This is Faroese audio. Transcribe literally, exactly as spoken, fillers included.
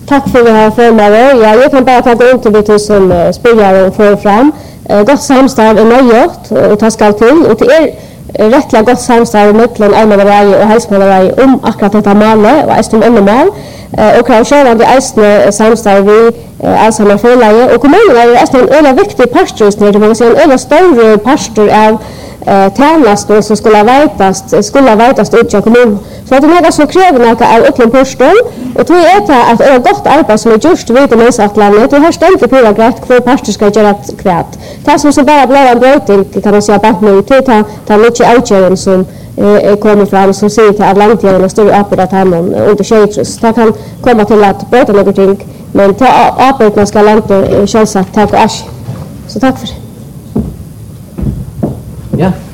Tack för det här förmiddagen. Ja, jag kan bara ta det inte lite som uh, spelare får fram. Uh, gott samstarv är nöjt och ta skall till. Och det är uh, rättliga gott samstarv mellan allmänna vägar och hälsomåliga vägar om akkurat detta målet och ästen ännu mål. Uh, och kan köra det ästen samstarv vi uh, allsamma förläge. Och kommunerna är ästen en ölla viktig pastor just nu. Det måste säga en ölla stor pastor av eh tjänster som skulle vätas skulle vätas ut i kommunen. Så att det är så krävande att är utlän pastor och tror är det att det är gott arbete som är gjort vid det mänsklighetslandet och här stämmer på rätt för pastor ska göra kvart. Det som så bara blir en bröting kan man säga bara nu till ta ta mycket outgören som eh kommer fram som säger till att landtiden och står upp att han under shades. Det kan komma till att bråta någonting men ta arbetet ska landa självsagt tack och asch. Så tack för det. Ja.